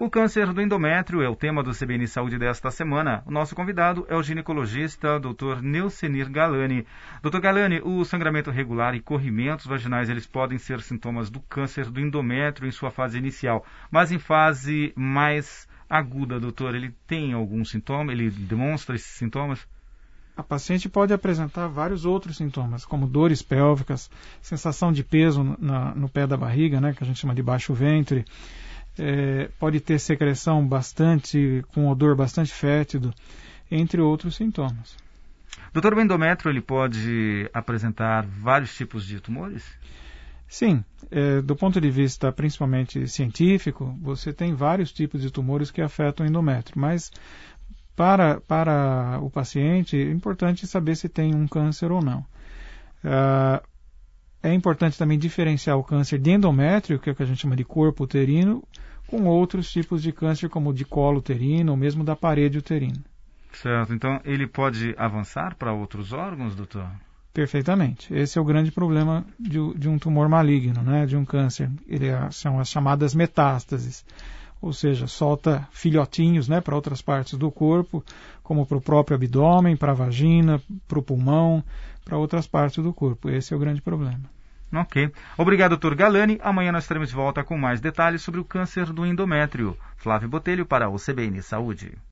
O câncer do endométrio é o tema do CBN Saúde desta semana. O nosso convidado é o ginecologista Dr. Neucenir Galani. Dr. Galani, o sangramento regular e corrimentos vaginais, eles podem ser sintomas do câncer do endométrio em sua fase inicial, mas em fase mais aguda, doutor, ele tem algum sintoma? Ele demonstra esses sintomas? A paciente pode apresentar vários outros sintomas, como dores pélvicas, sensação de peso no pé da barriga, né, que a gente chama de baixo ventre. Pode ter secreção com odor bastante fétido, entre outros sintomas. Doutor, o endométrio ele pode apresentar vários tipos de tumores? Sim, do ponto de vista principalmente científico, você tem vários tipos de tumores que afetam o endométrio, mas para o paciente é importante saber se tem um câncer ou não. É importante também diferenciar o câncer de endométrio, que é o que a gente chama de corpo uterino, com outros tipos de câncer, como o de colo uterino ou mesmo da parede uterina. Certo. Então, ele pode avançar para outros órgãos, doutor? Perfeitamente. Esse é o grande problema de um tumor maligno, né, de um câncer. São as chamadas metástases. Ou seja, solta filhotinhos, né, para outras partes do corpo, como para o próprio abdômen, para a vagina, para o pulmão, para outras partes do corpo. Esse é o grande problema. Ok. Obrigado, Dr. Galani. Amanhã nós estaremos de volta com mais detalhes sobre o câncer do endométrio. Flávio Botelho para o CBN Saúde.